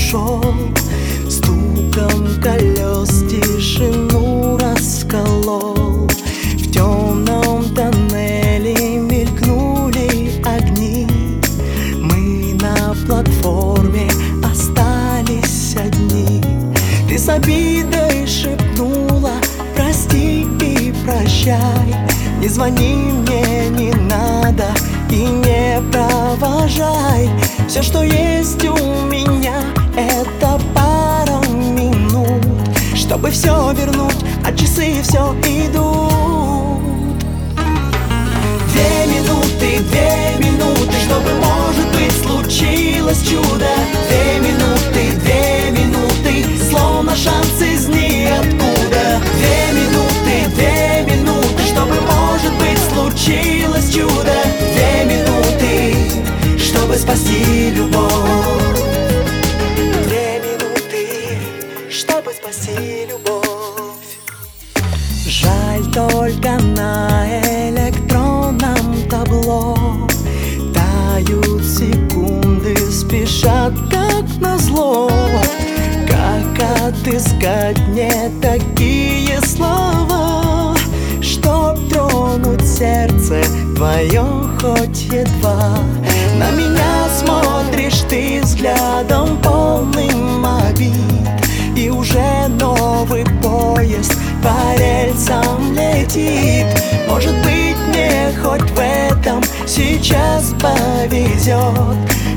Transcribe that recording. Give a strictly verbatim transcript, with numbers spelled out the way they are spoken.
ушел, стуком колес тишину расколол. В темном тоннеле мелькнули огни, мы на платформе остались одни. Ты с обидой шепнула: прости и прощай, не звони мне, не надо и не провожай. Все, что есть у меня, это пара минут, чтобы все вернуть, а часы все идут. Две минуты, две минуты, чтобы, может быть, случилось чудо. Две минуты, две минуты, словно шанс из ниоткуда. Две минуты, две минуты, чтобы, может быть, случилось чудо. Две минуты, чтобы спасти любовь. Две минуты, чтобы спасти любовь. Жаль, только на электронном табло тают секунды, спешат как назло. Как отыскать мне такие слова, чтоб тронуть сердце твое хоть едва? На меня смотришь ты взглядом полным обид, и уже новый поезд по рельсам летит. Может быть, мне хоть в этом сейчас повезет,